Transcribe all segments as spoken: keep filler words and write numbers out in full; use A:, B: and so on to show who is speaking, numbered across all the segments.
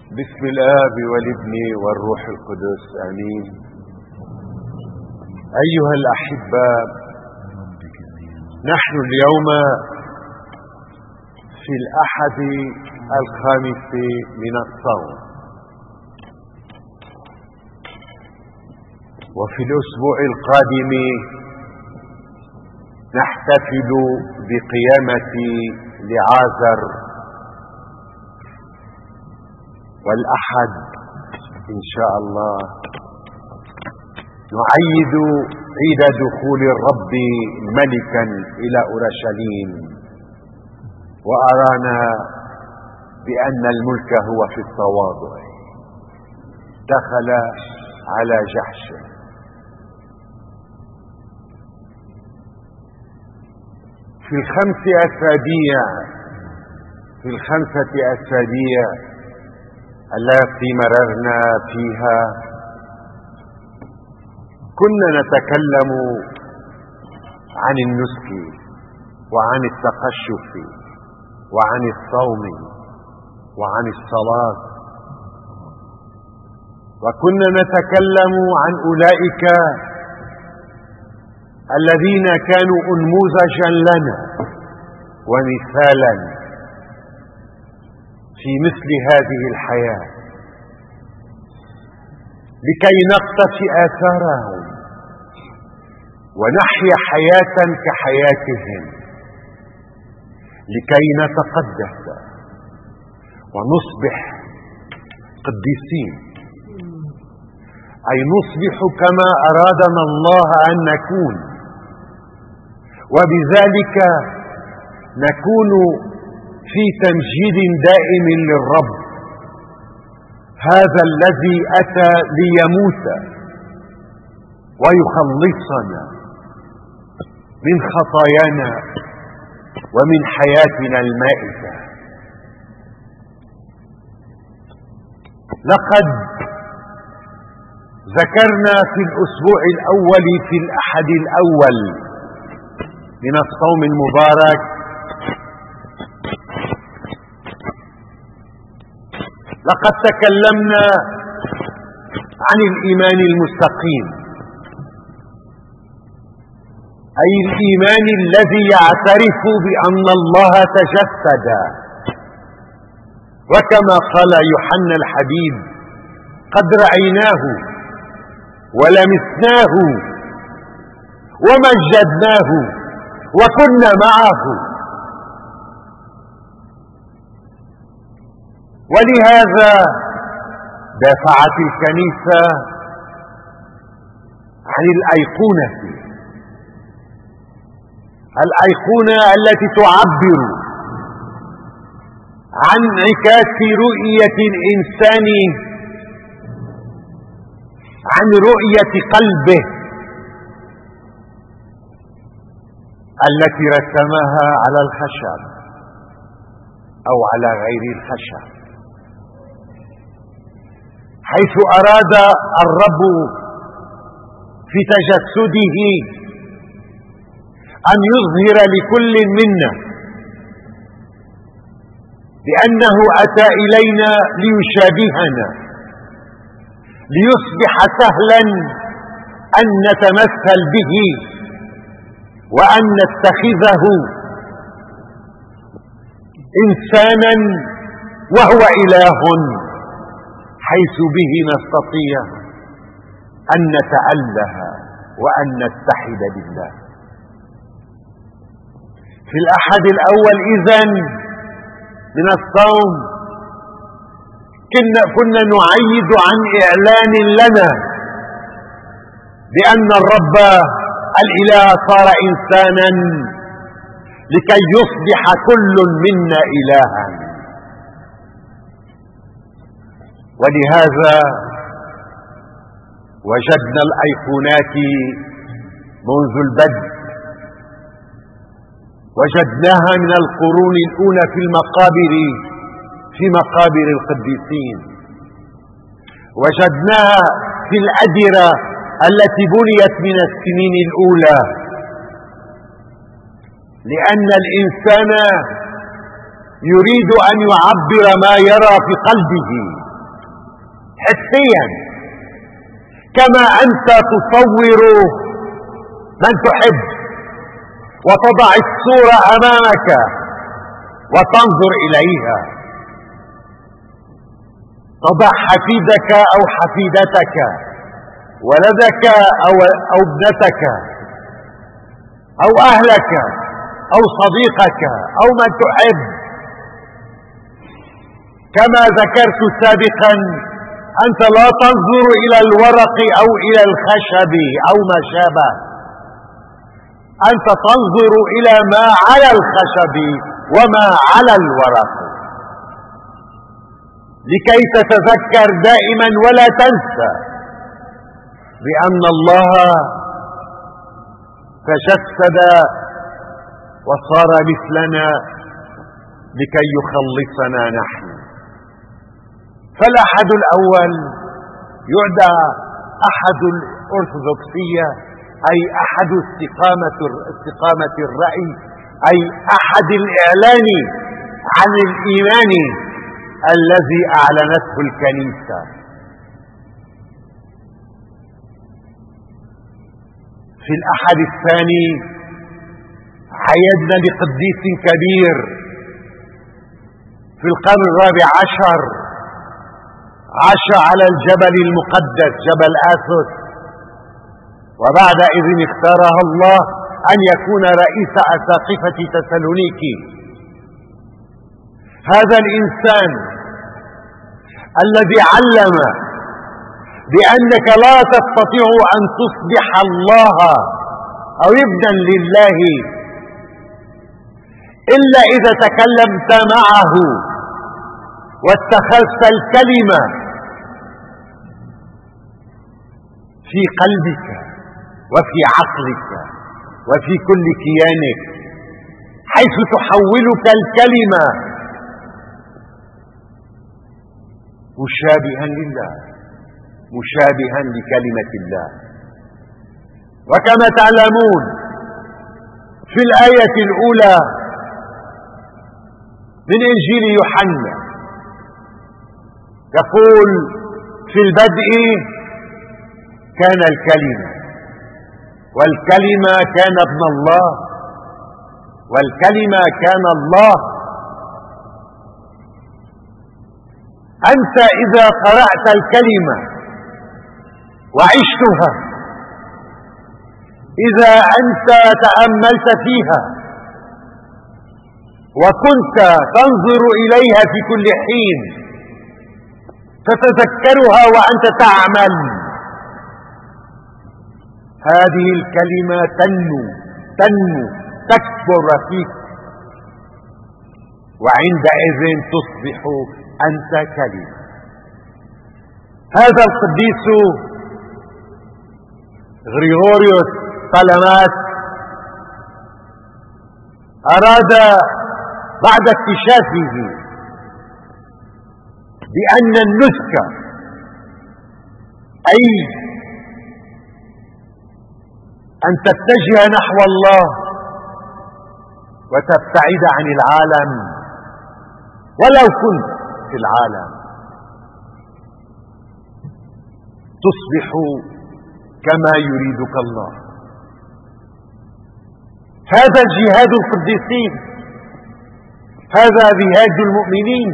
A: بسم الآب والابن والروح القدس آمين. أيها الأحبة، نحن اليوم في الأحد الخامس من الصوم، وفي الأسبوع القادم نحتفل بقيامة لعازر، والأحد إن شاء الله نعيد عيد دخول الرب ملكا إلى أورشليم، وأرانا بأن الملك هو في التواضع. دخل على جحش. في الخمس أسابيع في الخمسة أسابيع التي مررنا فيها كنا نتكلم عن النسك وعن التقشف وعن الصوم وعن الصلاة، وكنا نتكلم عن أولئك الذين كانوا أنموذجا لنا ومثالا في مثل هذه الحياة لكي نقتفي آثارهم ونحيا حياة كحياتهم، لكي نتقدس ونصبح قديسين، أي نصبح كما أرادنا الله أن نكون، وبذلك نكون في تمجيد دائم للرب، هذا الذي أتى ليموت ويخلصنا من خطايانا ومن حياتنا المائتة. لقد ذكرنا في الأسبوع الأول في الأحد الأول من الصوم المبارك لقد تكلمنا عن الإيمان المستقيم، أي الإيمان الذي يعترف بأن الله تجسد، وكما قال يوحنا الحبيب: قد رأيناه ولمسناه ومجدناه وكنا معه. ولهذا دافعت الكنيسة عن الأيقونة، الأيقونة التي تعبر عن انعكاس رؤية الإنسان، عن رؤية قلبه التي رسمها على الخشب أو على غير الخشب، حيث أراد الرب في تجسده أن يظهر لكل منا بأنه أتى إلينا ليشابهنا، ليصبح سهلا أن نتمثل به وأن نتخذه إنسانا وهو إله، حيث به نستطيع أن نتأله وأن نتحد بالله. في الأحد الأول إذن من الصوم كنا, كنا نعيد عن إعلان لنا بأن الرب الإله صار إنسانا لكي يصبح كل منا إلها. ولهذا وجدنا الأيقونات منذ البدء، وجدناها من القرون الأولى في المقابر في مقابر القديسين، وجدناها في الأديرة التي بنيت من السنين الأولى، لأن الإنسان يريد أن يعبر ما يرى في قلبه حسيا، كما أنت تصور من تحب وتضع الصورة أمامك وتنظر إليها، تضع حفيدك أو حفيدتك، ولدك أو ابنتك أو أهلك أو صديقك أو من تحب، كما ذكرت سابقا أنت لا تنظر إلى الورق أو إلى الخشب أو ما شابه، أنت تنظر إلى ما على الخشب وما على الورق، لكي تتذكر دائما ولا تنسى بأن الله تجسد وصار مثلنا لكي يخلصنا نحن. فالأحد الأول يدعى أحد الأرثوذكسية، أي أحد استقامة استقامة الرأي، أي أحد الإعلان عن الإيمان الذي أعلنته الكنيسة. في الأحد الثاني عيدنا لقديس كبير في القرن الرابع عشر، عاش على الجبل المقدس جبل آثوس، وبعد إذن اختارها الله أن يكون رئيس أساقفة تسالونيكي. هذا الإنسان الذي علم بأنك لا تستطيع أن تصبح الله أو ابنا لله إلا إذا تكلمت معه واتخذت الكلمة في قلبك وفي عقلك وفي كل كيانك، حيث تحولك الكلمة مشابها لله، مشابها لكلمة الله. وكما تعلمون في الآية الأولى من إنجيل يوحنا يقول: في البدء كان الكلمة، والكلمة كان ابن الله، والكلمة كان الله. أنت إذا قرأت الكلمة وعشتها، إذا أنت تأملت فيها وكنت تنظر إليها في كل حين، تتذكرها وأنت تعمل، هذه الكلمة تنمو تنمو تكبر فيك، وعندئذ تصبح أنت كلمة. هذا القديس غريغوريوس طالماس أراد بعد اكتشافه بأن النسك، أي أن تتجه نحو الله وتبتعد عن العالم ولو كنت في العالم، تصبح كما يريدك الله. هذا جهاد القديسين، هذا جهاد المؤمنين.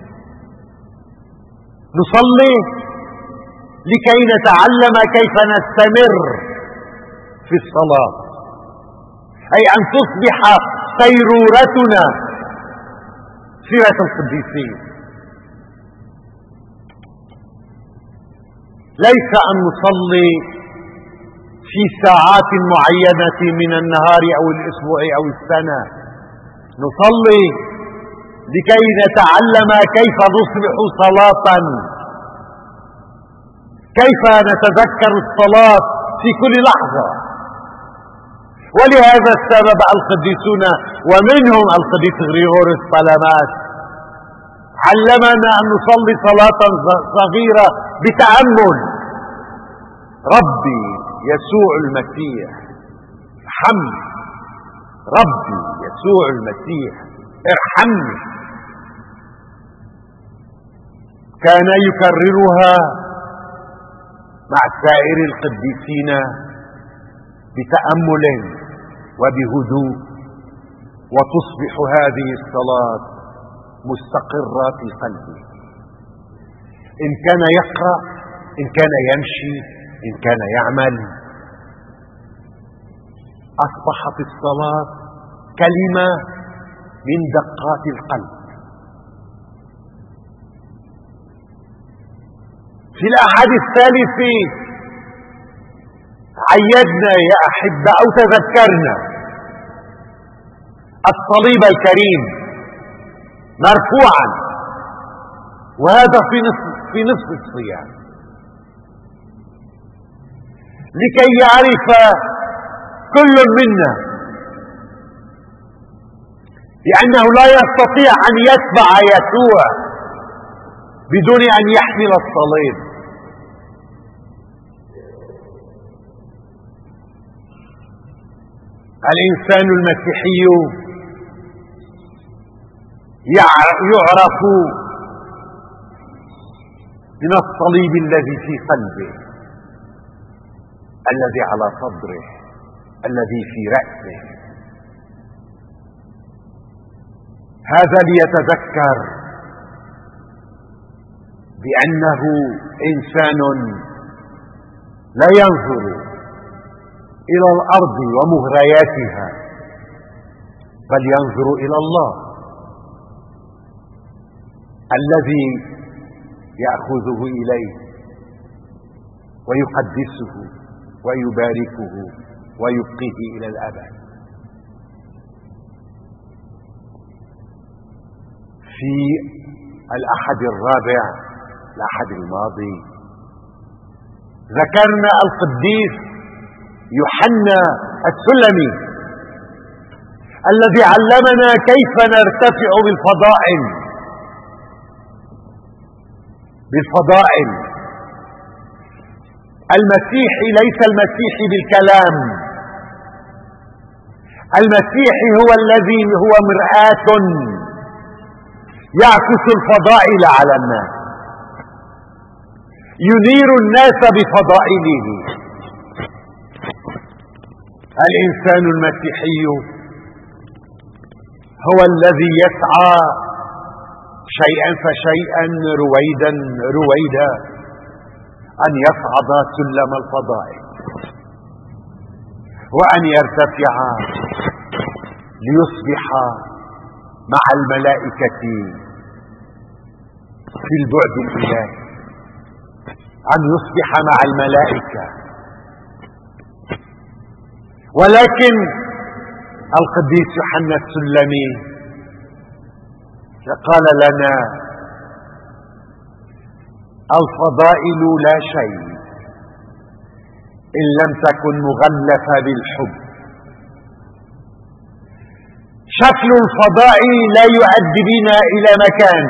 A: نصلي لكي نتعلم كيف نستمر في الصلاة، أي أن تصبح سيرورتنا سيرة القديسين، ليس أن نصلي في ساعات معينة من النهار أو الأسبوع أو السنة، نصلي لكي نتعلم كيف نصبح صلاة، كيف نتذكر الصلاة في كل لحظة. ولهذا السبب القديسون ومنهم القديس غريغوريوس طالماس علمنا أن نصلي صلاة صغيرة بتأمل: ربي يسوع المسيح ارحمني، ربي يسوع المسيح ارحمني. كان يكررها مع سائر القديسين بتأمل وبهدوء، وتصبح هذه الصلاة مستقرة في قلبه. إن كان يقرأ، إن كان يمشي، إن كان يعمل، أصبحت الصلاة كلمة من دقات القلب. في الأحد الثالث عيدنا يا أحبة أو تذكرنا الصليب الكريم مرفوعا، وهذا في نصف في نصف الصيام، لكي يعرف كل منا بأنه لا يستطيع أن يتبع يسوع بدون أن يحمل الصليب. الإنسان المسيحي يعرف من الصليب الذي في قلبه، الذي على صدره، الذي في رأسه. هذا ليتذكر بأنه إنسان لا ينظر إلى الأرض ومغرياتها، بل ينظر إلى الله الذي يأخذه إليه ويقدسه ويباركه ويبقيه إلى الأبد. في الأحد الرابع، الأحد الماضي، ذكرنا القديس يوحنا السلمي الذي علمنا كيف نرتفع بالفضائل بالفضائل. المسيحي ليس المسيحي بالكلام، المسيحي هو الذي هو مرآة يعكس الفضائل على الناس، ينير الناس بفضائله. الإنسان المسيحي هو الذي يسعى شيئا فشيئا، رويدا رويدا، أن يصعد سلم الفضائل وأن يرتفع ليصبح مع الملائكة في البعد الإلهي، أن يصبح مع الملائكة. ولكن القديس يوحنا السلمي قال لنا الفضائل لا شيء إن لم تكن مغلفة بالحب. شكل الفضائل لا يؤدي بنا إلى مكان.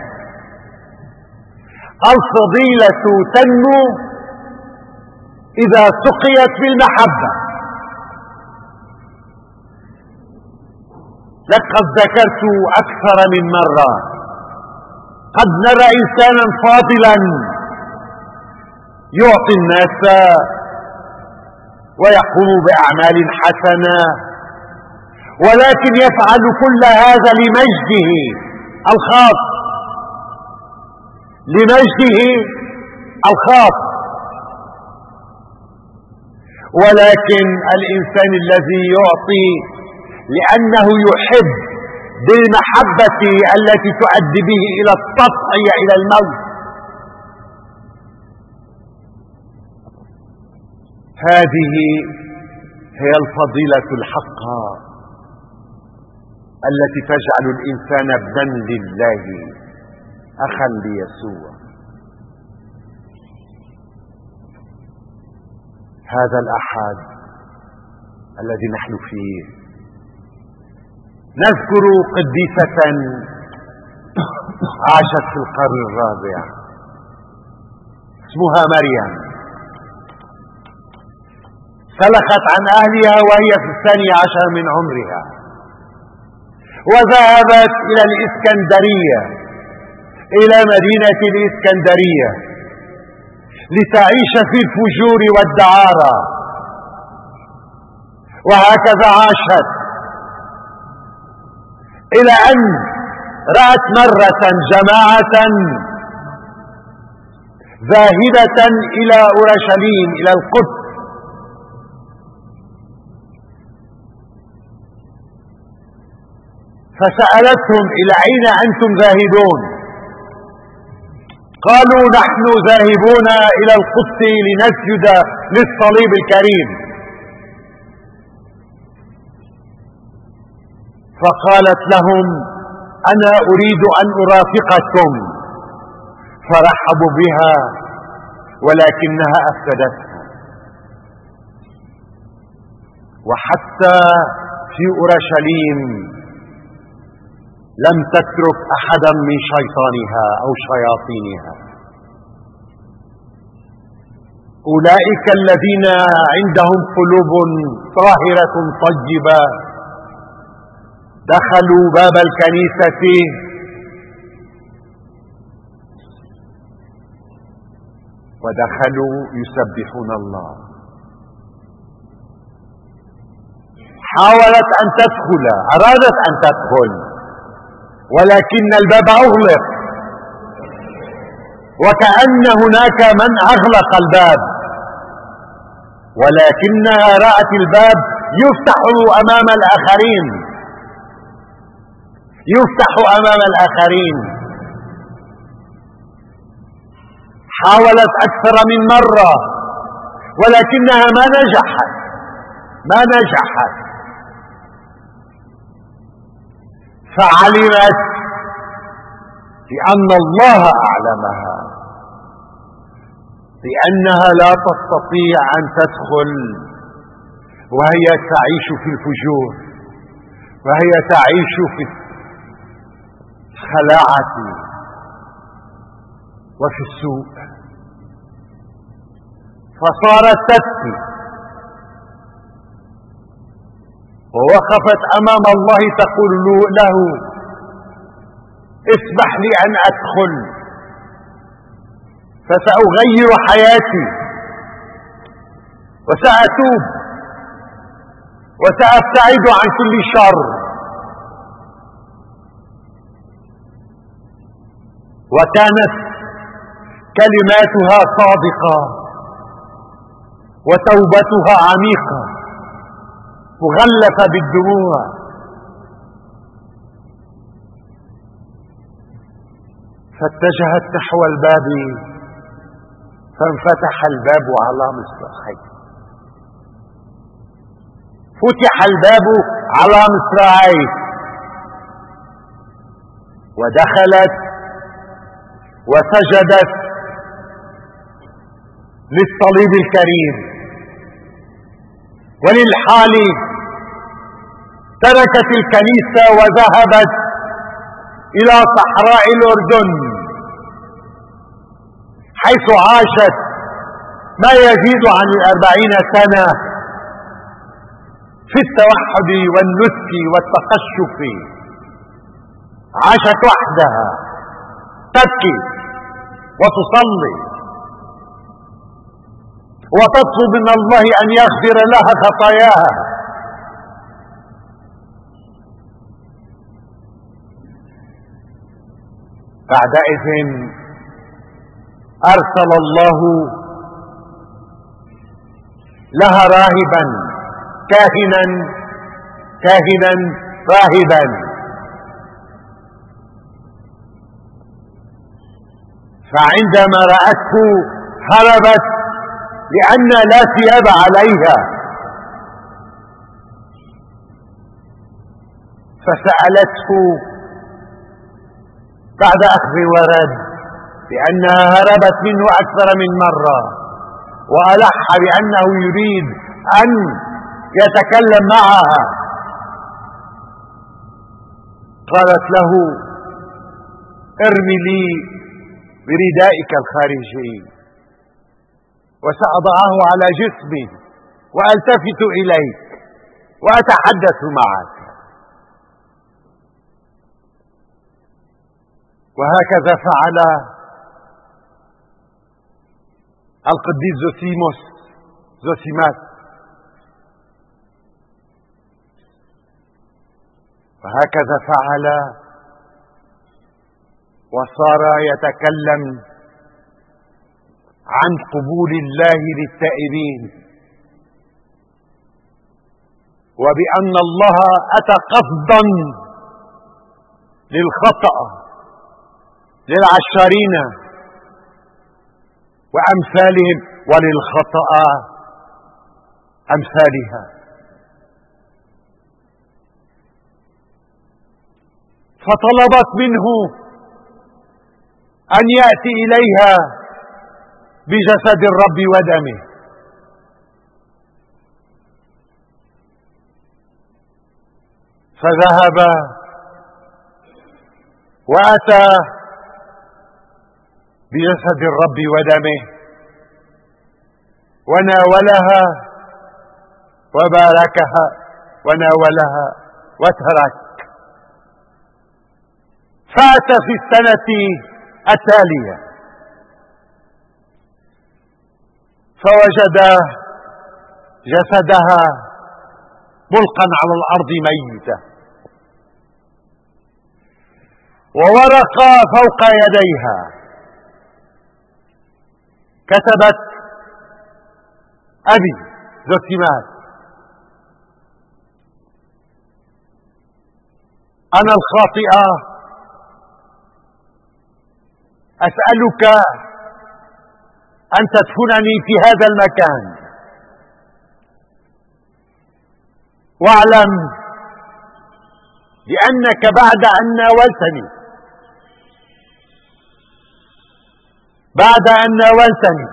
A: الفضيلة تنمو إذا سقيت بالمحبة. لقد ذكرت أكثر من مرة، قد نرى إنسانا فاضلا يعطي الناس ويقوم بأعمال حسنة، ولكن يفعل كل هذا لمجده الخاص، لمجده الخاص. ولكن الإنسان الذي يعطي لأنه يحب بالمحبة التي تؤدي به إلى التضحية إلى الموت، هذه هي الفضيلة الحقة التي تجعل الإنسان ابنا لله، أخا ليسوع. هذا الأحد الذي نحن فيه نذكر قديسة عاشت في القرن الرابع اسمها مريم، سلخت عن أهلها وهي في الثاني عشر من عمرها، وذهبت إلى الإسكندرية، إلى مدينة الإسكندرية، لتعيش في الفجور والدعارة. وهكذا عاشت إلى أن رأت مرة جماعة ذاهبة إلى أورشليم إلى القدس، فسألتهم: إلى أين أنتم ذاهبون؟ قالوا: نحن ذاهبون إلى القدس لنسجد للصليب الكريم. فقالت لهم: أنا أريد أن أرافقكم. فرحبوا بها ولكنها أفسدتها. وحتى في أورشليم لم تترك أحدا من شيطانها أو شياطينها. أولئك الذين عندهم قلوب طاهرة طيبة دخلوا باب الكنيسة ودخلوا يسبحون الله. حاولت أن تدخل، أرادت أن تدخل، ولكن الباب أغلق، وكأن هناك من أغلق الباب، ولكنها رأت الباب يفتح أمام الآخرين، يفتح أمام الآخرين. حاولت أكثر من مرة ولكنها ما نجحت ما نجحت فعلمت بأن الله أعلمها بأنها لا تستطيع أن تدخل وهي تعيش في الفجور، وهي تعيش في الخلاعة وفي السوء. فصارت تبكي ووقفت أمام الله تقول له: اسمح لي أن أدخل فسأغير حياتي وسأتوب وسأبتعد عن كل شر. وكانت كلماتها صادقة وتوبتها عميقة مغلفة بالدموع. فاتجهت نحو الباب فانفتح الباب على مصراعيه، فتح الباب على مصراعيه ودخلت وسجدت للصليب الكريم. وللحال تركت الكنيسة وذهبت إلى صحراء الأردن، حيث عاشت ما يزيد عن الأربعين سنة في التوحد والنسك والتقشف. عاشت وحدها تبكي وتصلي وتطلب من الله أن يغفر لها خطاياها. بعدئذ أرسل الله لها راهبا كاهنا كاهنا راهبا، فعندما رأته هربت لأن لا ثياب عليها، فسألته بعد أخذ ورد بأنها هربت منه أكثر من مرة، وألح بأنه يريد أن يتكلم معها. قالت له: ارمي لي بردائك الخارجي وسأضعه على جسمي وألتفت إليك وأتحدث معك. وهكذا فعل القديس زوسيموس زوسيماس، وهكذا فعل وصار يتكلم عن قبول الله للتائبين، وبأن الله أتى قصدا للخطأ للعشارين وأمثالهم وللخطأ أمثالها. فطلبت منه أن يأتي إليها بجسد الرب ودمه، فذهب وأتى بجسد الرب ودمه وناولها وباركها وناولها وترك. فأتى في السنة التالية فوجد جسدها ملقا على الأرض ميتا، وورق فوق يديها كتبت: أبي زوسيماس، أنا الخاطئة أسألك أن تدفنني في هذا المكان، واعلم بأنك بعد أن ناولتني بعد أن ناولتني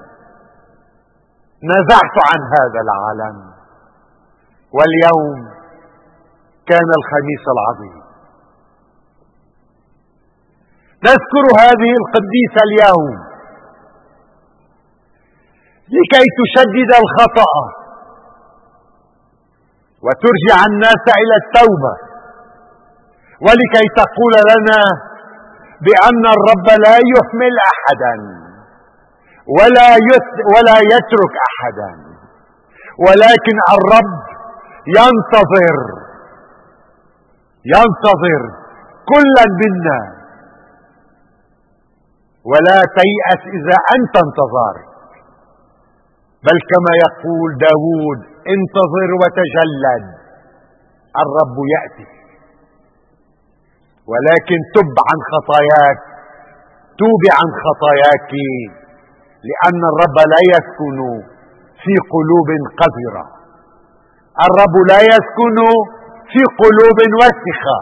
A: نزعت عن هذا العالم، واليوم كان الخميس العظيم. نذكر هذه القديسة اليوم لكي تشدد الخطأ وترجع الناس إلى التوبة، ولكي تقول لنا بأن الرب لا يهمل أحدا ولا ولا يترك أحدا، ولكن الرب ينتظر ينتظر كلا منا، ولا تيأس إذا أنت انتظرت، بل كما يقول داود: انتظر وتجلد، الرب يأتي. ولكن تب عن خطاياك، توبي عن خطاياك، لأن الرب لا يسكن في قلوب قذرة، الرب لا يسكن في قلوب وسخة.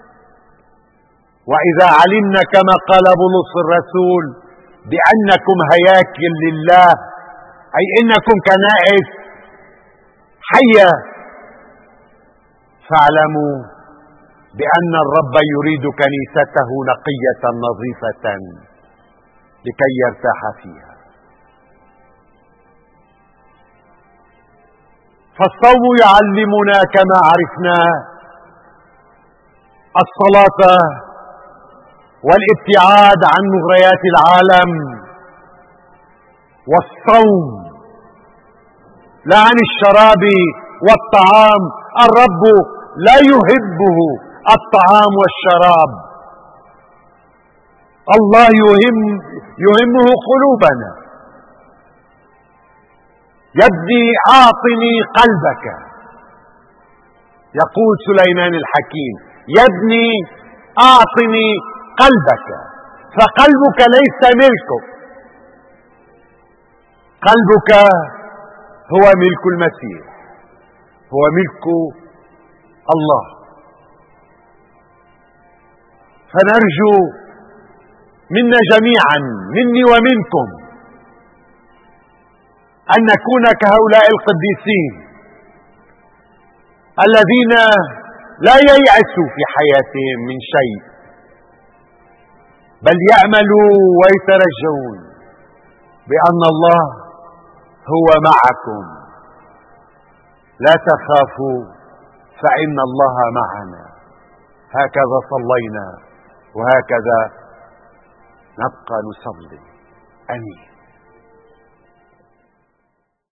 A: وإذا علمنا كما قال بولس الرسول بأنكم هياكل لله، أي إنكم كنائس حية، فاعلموا بأن الرب يريد كنيسته نقية نظيفة لكي يرتاح فيها. فالصوم يعلمنا كما عرفنا الصلاة والابتعاد عن مغريات العالم، والصوم لا عن الشراب والطعام. الرب لا يحبه الطعام والشراب، الله يهم يهمه قلوبنا. يا ابني أعطني قلبك، يقول سليمان الحكيم: يا ابني أعطني قلبك، فقلبك ليس ملكك، قلبك هو ملك المسيح، هو ملك الله. فنرجو منا جميعا، مني ومنكم، أن نكون كهؤلاء القديسين الذين لا ييأسوا في حياتهم من شيء، بل يأملوا ويترجون بأن الله هو معكم. لا تخافوا فإن الله معنا. هكذا صلينا وهكذا نبقى نصلي. آمين.